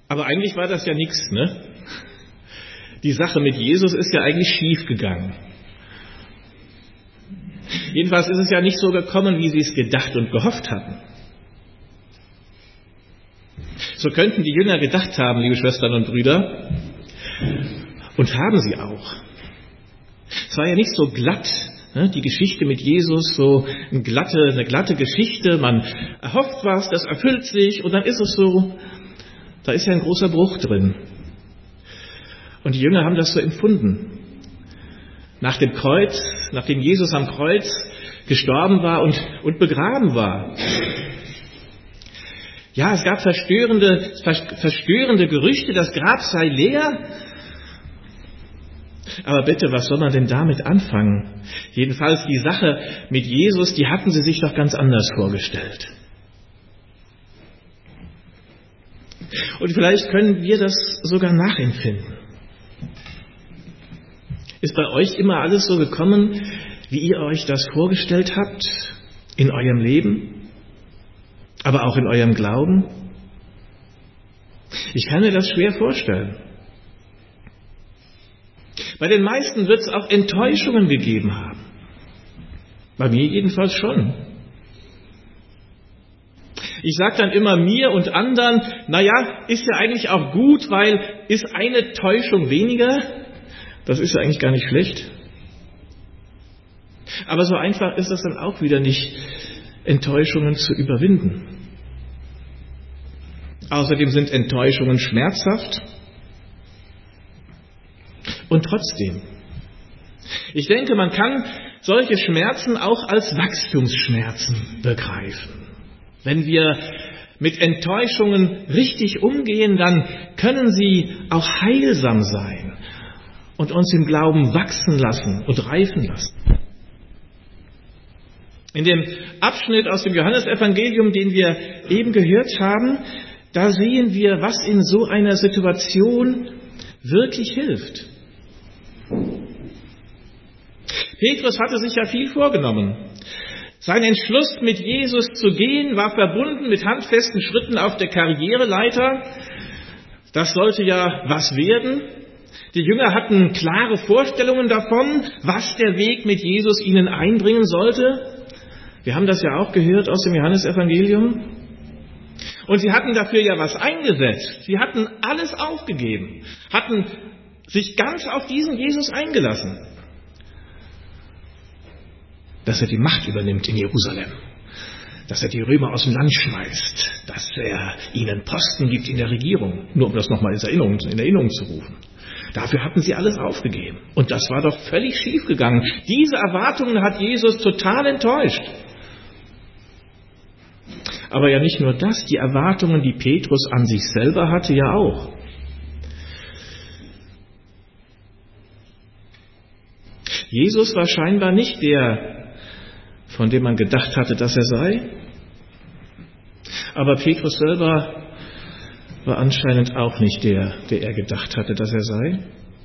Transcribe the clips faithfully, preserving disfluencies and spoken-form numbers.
Aber eigentlich war das ja nichts, ne? Die Sache mit Jesus ist ja eigentlich schief gegangen. Jedenfalls ist es ja nicht so gekommen, wie sie es gedacht und gehofft hatten. So könnten die Jünger gedacht haben, liebe Schwestern und Brüder, und haben sie auch. Es war ja nicht so glatt, ne, die Geschichte mit Jesus, so eine glatte, eine glatte Geschichte, man erhofft was, das erfüllt sich und dann ist es so, da ist ja ein großer Bruch drin. Und die Jünger haben das so empfunden. Nach dem Kreuz, nachdem Jesus am Kreuz gestorben war und, und begraben war. Ja, es gab verstörende, verstörende Gerüchte, das Grab sei leer. Aber bitte, was soll man denn damit anfangen? Jedenfalls die Sache mit Jesus, die hatten sie sich doch ganz anders vorgestellt. Und vielleicht können wir das sogar nachempfinden. Ist bei euch immer alles so gekommen, wie ihr euch das vorgestellt habt in eurem Leben, aber auch in eurem Glauben? Ich kann mir das schwer vorstellen. Bei den meisten wird es auch Enttäuschungen gegeben haben. Bei mir jedenfalls schon. Ich sage dann immer mir und anderen, naja, ist ja eigentlich auch gut, weil ist eine Täuschung weniger. Das ist ja eigentlich gar nicht schlecht. Aber so einfach ist das dann auch wieder nicht, Enttäuschungen zu überwinden. Außerdem sind Enttäuschungen schmerzhaft. Und trotzdem, ich denke, man kann solche Schmerzen auch als Wachstumsschmerzen begreifen. Wenn wir mit Enttäuschungen richtig umgehen, dann können sie auch heilsam sein und uns im Glauben wachsen lassen und reifen lassen. In dem Abschnitt aus dem Johannesevangelium, den wir eben gehört haben, da sehen wir, was in so einer Situation wirklich hilft. Petrus hatte sich ja viel vorgenommen. Sein Entschluss, mit Jesus zu gehen, war verbunden mit handfesten Schritten auf der Karriereleiter. Das sollte ja was werden. Die Jünger hatten klare Vorstellungen davon, was der Weg mit Jesus ihnen einbringen sollte. Wir haben das ja auch gehört aus dem Johannesevangelium. Und sie hatten dafür ja was eingesetzt. Sie hatten alles aufgegeben, hatten sich ganz auf diesen Jesus eingelassen. Dass er die Macht übernimmt in Jerusalem, dass er die Römer aus dem Land schmeißt, dass er ihnen Posten gibt in der Regierung, nur um das nochmal in Erinnerung, in Erinnerung zu rufen. Dafür hatten sie alles aufgegeben. Und das war doch völlig schief gegangen. Diese Erwartungen hat Jesus total enttäuscht. Aber ja nicht nur das, die Erwartungen, die Petrus an sich selber hatte, ja auch. Jesus war scheinbar nicht der, von dem man gedacht hatte, dass er sei. Aber Petrus selber war anscheinend auch nicht der, der er gedacht hatte, dass er sei.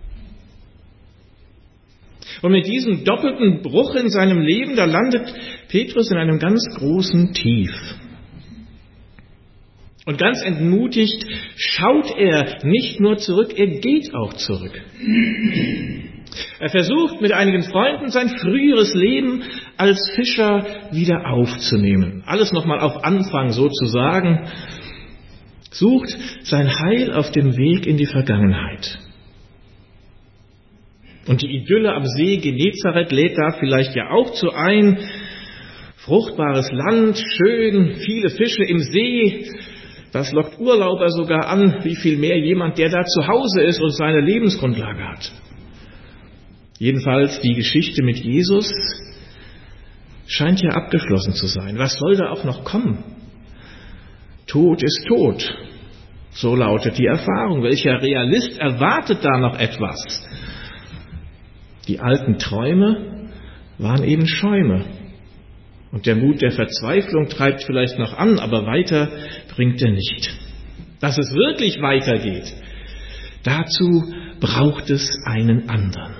Und mit diesem doppelten Bruch in seinem Leben, da landet Petrus in einem ganz großen Tief. Und ganz entmutigt schaut er nicht nur zurück, er geht auch zurück. Er versucht mit einigen Freunden sein früheres Leben als Fischer wieder aufzunehmen. Alles nochmal auf Anfang sozusagen. Sucht sein Heil auf dem Weg in die Vergangenheit. Und die Idylle am See Genezareth lädt da vielleicht ja auch zu ein. Fruchtbares Land, schön, viele Fische im See. Das lockt Urlauber sogar an, wie viel mehr jemand, der da zu Hause ist und seine Lebensgrundlage hat. Jedenfalls die Geschichte mit Jesus scheint ja abgeschlossen zu sein. Was soll da auch noch kommen? Tod ist tot. So lautet die Erfahrung. Welcher Realist erwartet da noch etwas? Die alten Träume waren eben Schäume. Und der Mut der Verzweiflung treibt vielleicht noch an, aber weiter bringt er nicht. Dass es wirklich weitergeht, dazu braucht es einen anderen.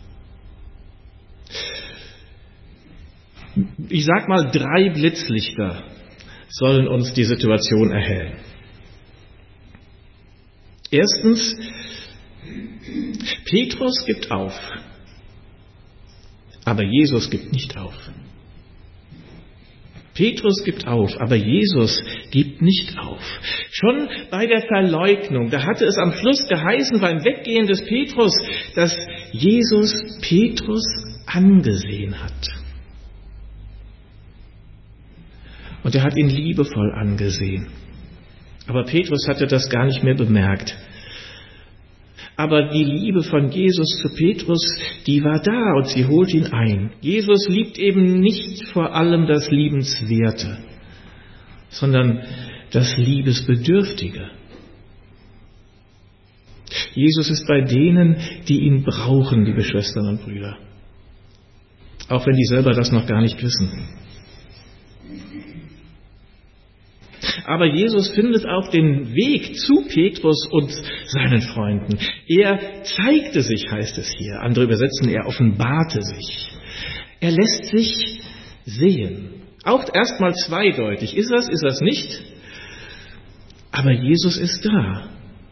Ich sag mal, drei Blitzlichter sollen uns die Situation erhellen. Erstens, Petrus gibt auf, aber Jesus gibt nicht auf. Petrus gibt auf, aber Jesus gibt nicht auf. Schon bei der Verleugnung, da hatte es am Schluss geheißen beim Weggehen des Petrus, dass Jesus Petrus angesehen hat. Und er hat ihn liebevoll angesehen. Aber Petrus hatte das gar nicht mehr bemerkt. Aber die Liebe von Jesus zu Petrus, die war da und sie holt ihn ein. Jesus liebt eben nicht vor allem das Liebenswerte, sondern das Liebesbedürftige. Jesus ist bei denen, die ihn brauchen, liebe Schwestern und Brüder. Auch wenn die selber das noch gar nicht wissen. Aber Jesus findet auch den Weg zu Petrus und seinen Freunden. Er zeigte sich, heißt es hier. Andere übersetzen, er offenbarte sich. Er lässt sich sehen. Auch erstmal zweideutig. Ist das, ist das nicht? Aber Jesus ist da.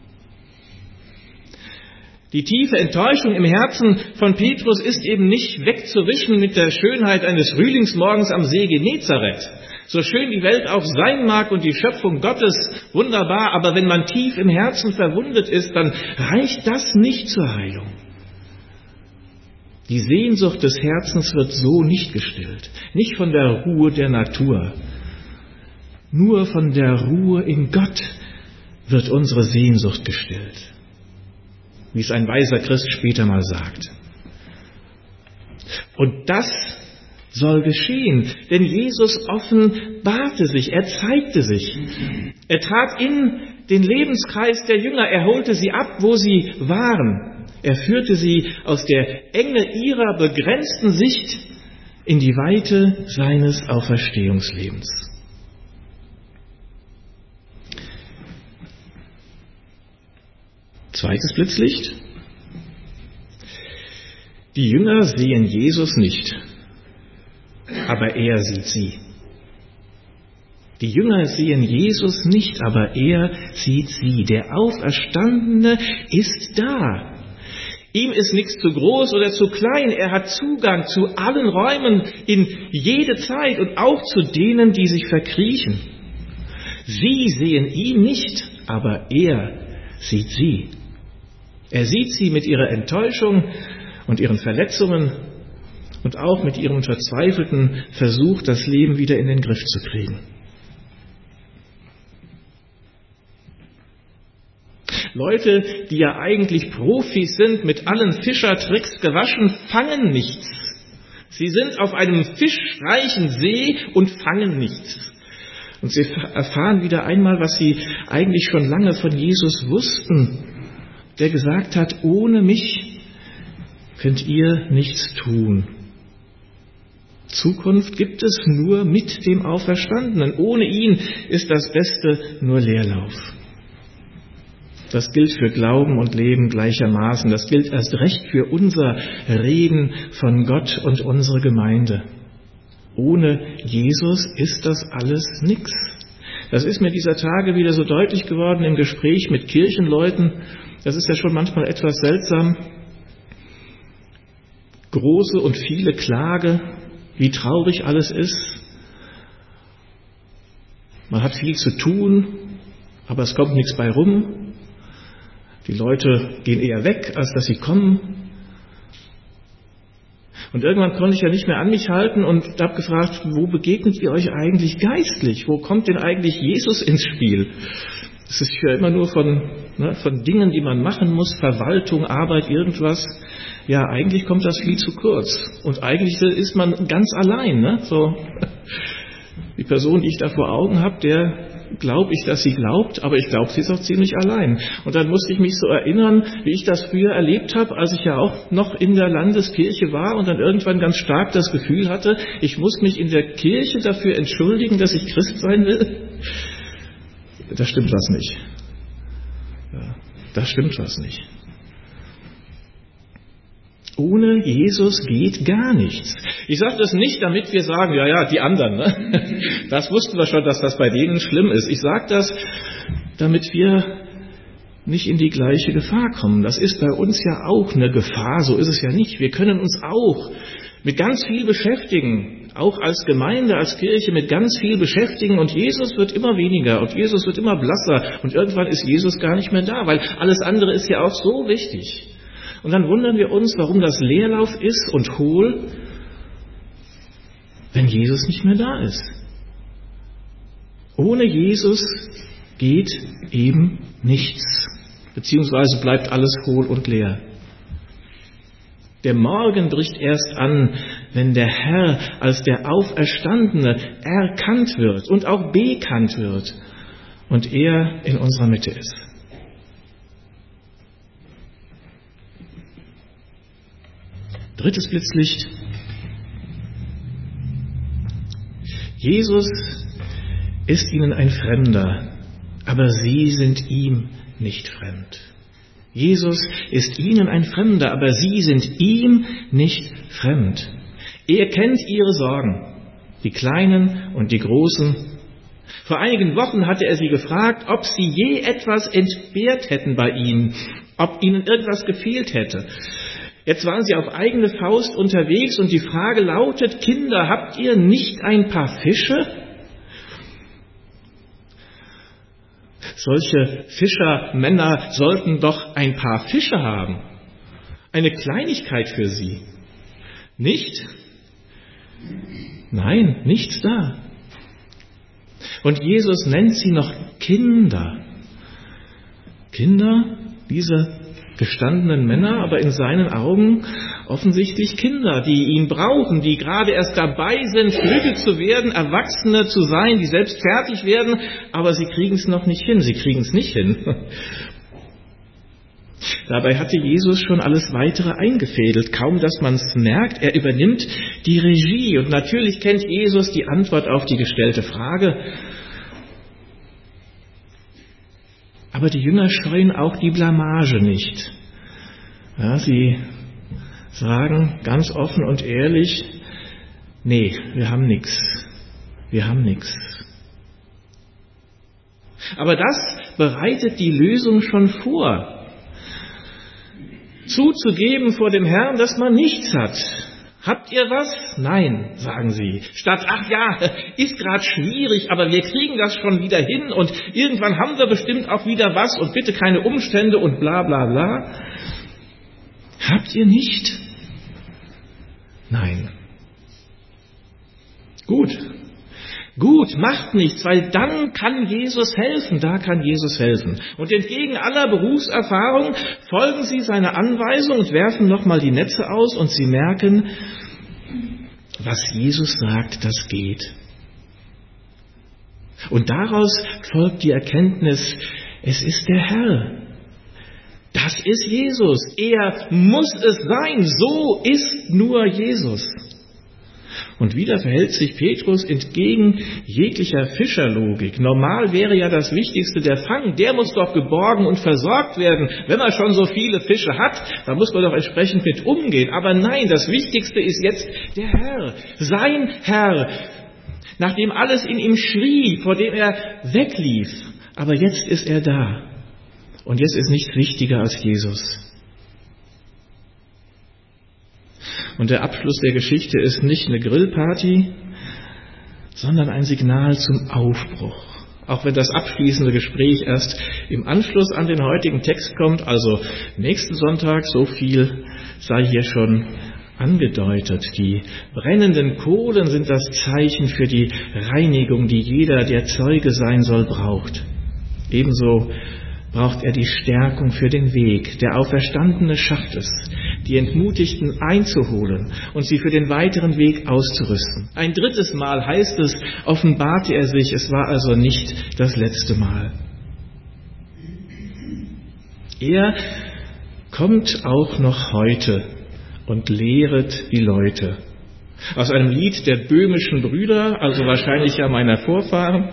Die tiefe Enttäuschung im Herzen von Petrus ist eben nicht wegzuwischen mit der Schönheit eines Frühlingsmorgens am See Genezareth. So schön die Welt auch sein mag und die Schöpfung Gottes, wunderbar, aber wenn man tief im Herzen verwundet ist, dann reicht das nicht zur Heilung. Die Sehnsucht des Herzens wird so nicht gestillt, nicht von der Ruhe der Natur. Nur von der Ruhe in Gott wird unsere Sehnsucht gestillt, wie es ein weiser Christ später mal sagt. Und das soll geschehen, denn Jesus offenbarte sich, er zeigte sich. Er trat in den Lebenskreis der Jünger, er holte sie ab, wo sie waren. Er führte sie aus der Enge ihrer begrenzten Sicht in die Weite seines Auferstehungslebens. Zweites Blitzlicht. Die Jünger sehen Jesus nicht, aber er sieht sie. Die Jünger sehen Jesus nicht, aber er sieht sie. Der Auferstandene ist da. Ihm ist nichts zu groß oder zu klein. Er hat Zugang zu allen Räumen in jede Zeit und auch zu denen, die sich verkriechen. Sie sehen ihn nicht, aber er sieht sie. Er sieht sie mit ihrer Enttäuschung und ihren Verletzungen und auch mit ihrem verzweifelten Versuch, das Leben wieder in den Griff zu kriegen. Leute, die ja eigentlich Profis sind, mit allen Fischertricks gewaschen, fangen nichts. Sie sind auf einem fischreichen See und fangen nichts. Und sie erfahren wieder einmal, was sie eigentlich schon lange von Jesus wussten, der gesagt hat, ohne mich könnt ihr nichts tun. Zukunft gibt es nur mit dem Auferstandenen. Ohne ihn ist das Beste nur Leerlauf. Das gilt für Glauben und Leben gleichermaßen. Das gilt erst recht für unser Reden von Gott und unsere Gemeinde. Ohne Jesus ist das alles nichts. Das ist mir dieser Tage wieder so deutlich geworden im Gespräch mit Kirchenleuten. Das ist ja schon manchmal etwas seltsam. Große und viele Klage, wie traurig alles ist. Man hat viel zu tun, aber es kommt nichts bei rum. Die Leute gehen eher weg, als dass sie kommen. Und irgendwann konnte ich ja nicht mehr an mich halten und habe gefragt, wo begegnet ihr euch eigentlich geistlich? Wo kommt denn eigentlich Jesus ins Spiel? Es ist ja immer nur von, ne, von Dingen, die man machen muss, Verwaltung, Arbeit, irgendwas. Ja, eigentlich kommt das viel zu kurz. Und eigentlich ist man ganz allein. Ne? So, die Person, die ich da vor Augen habe, der glaube ich, dass sie glaubt, aber ich glaube, sie ist auch ziemlich allein. Und dann musste ich mich so erinnern, wie ich das früher erlebt habe, als ich ja auch noch in der Landeskirche war und dann irgendwann ganz stark das Gefühl hatte, ich muss mich in der Kirche dafür entschuldigen, dass ich Christ sein will. Da stimmt was nicht. Ja, da stimmt was nicht. Ohne Jesus geht gar nichts. Ich sage das nicht, damit wir sagen, ja, ja, die anderen, ne? Das wussten wir schon, dass das bei denen schlimm ist. Ich sage das, damit wir nicht in die gleiche Gefahr kommen. Das ist bei uns ja auch eine Gefahr, so ist es ja nicht. Wir können uns auch mit ganz viel beschäftigen, auch als Gemeinde, als Kirche mit ganz viel beschäftigen und Jesus wird immer weniger und Jesus wird immer blasser und irgendwann ist Jesus gar nicht mehr da, weil alles andere ist ja auch so wichtig. Und dann wundern wir uns, warum das Leerlauf ist und hohl, wenn Jesus nicht mehr da ist. Ohne Jesus geht eben nichts, beziehungsweise bleibt alles hohl und leer. Der Morgen bricht erst an, wenn der Herr als der Auferstandene erkannt wird und auch bekannt wird und er in unserer Mitte ist. Drittes Blitzlicht. Jesus ist ihnen ein Fremder, aber sie sind ihm nicht fremd. Jesus ist ihnen ein Fremder, aber sie sind ihm nicht fremd. Er kennt ihre Sorgen, die kleinen und die großen. Vor einigen Wochen hatte er sie gefragt, ob sie je etwas entbehrt hätten bei ihm, ob ihnen irgendwas gefehlt hätte. Jetzt waren sie auf eigene Faust unterwegs und die Frage lautet, Kinder, habt ihr nicht ein paar Fische? Solche Fischermänner sollten doch ein paar Fische haben. Eine Kleinigkeit für sie. Nicht? Nein, nichts da. Und Jesus nennt sie noch Kinder. Kinder, diese gestandenen Männer, aber in seinen Augen offensichtlich Kinder, die ihn brauchen, die gerade erst dabei sind, Flügel zu werden, Erwachsene zu sein, die selbst fertig werden, aber sie kriegen es noch nicht hin, sie kriegen es nicht hin. Dabei hatte Jesus schon alles Weitere eingefädelt, kaum dass man es merkt, er übernimmt die Regie und natürlich kennt Jesus die Antwort auf die gestellte Frage. Aber die Jünger scheuen auch die Blamage nicht. Ja, sie sagen ganz offen und ehrlich, nee, wir haben nichts. Wir haben nichts. Aber das bereitet die Lösung schon vor. Zuzugeben vor dem Herrn, dass man nichts hat. Habt ihr was? Nein, sagen sie. Statt, ach ja, ist gerade schwierig, aber wir kriegen das schon wieder hin und irgendwann haben wir bestimmt auch wieder was und bitte keine Umstände und bla bla bla. Habt ihr nicht? Nein. Gut. Gut, macht nichts, weil dann kann Jesus helfen, da kann Jesus helfen. Und entgegen aller Berufserfahrung folgen sie seiner Anweisung und werfen nochmal die Netze aus und sie merken, was Jesus sagt, das geht. Und daraus folgt die Erkenntnis, es ist der Herr. Das ist Jesus. Er muss es sein. So ist nur Jesus. Und wieder verhält sich Petrus entgegen jeglicher Fischerlogik. Normal wäre ja das Wichtigste der Fang. Der muss doch geborgen und versorgt werden. Wenn man schon so viele Fische hat, dann muss man doch entsprechend mit umgehen. Aber nein, das Wichtigste ist jetzt der Herr. Sein Herr. Nachdem alles in ihm schrie, vor dem er weglief. Aber jetzt ist er da. Und jetzt ist nichts wichtiger als Jesus. Und der Abschluss der Geschichte ist nicht eine Grillparty, sondern ein Signal zum Aufbruch. Auch wenn das abschließende Gespräch erst im Anschluss an den heutigen Text kommt, also nächsten Sonntag, so viel sei hier schon angedeutet. Die brennenden Kohlen sind das Zeichen für die Reinigung, die jeder, der Zeuge sein soll, braucht. Ebenso braucht er die Stärkung für den Weg. Der Auferstandene schafft es, die Entmutigten einzuholen und sie für den weiteren Weg auszurüsten. Ein drittes Mal heißt es, offenbarte er sich, es war also nicht das letzte Mal. Er kommt auch noch heute und lehret die Leute. Aus einem Lied der böhmischen Brüder, also wahrscheinlich ja meiner Vorfahren.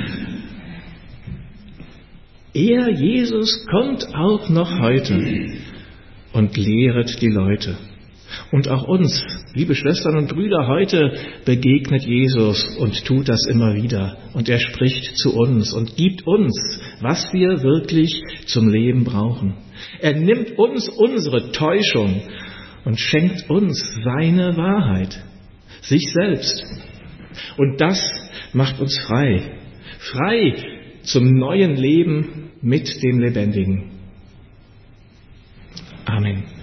Er, Jesus, kommt auch noch heute und lehret die Leute. Und auch uns, liebe Schwestern und Brüder, heute begegnet Jesus und tut das immer wieder. Und er spricht zu uns und gibt uns, was wir wirklich zum Leben brauchen. Er nimmt uns unsere Täuschung und schenkt uns seine Wahrheit, sich selbst. Und das macht uns frei. Frei zum neuen Leben mit dem Lebendigen. Amen.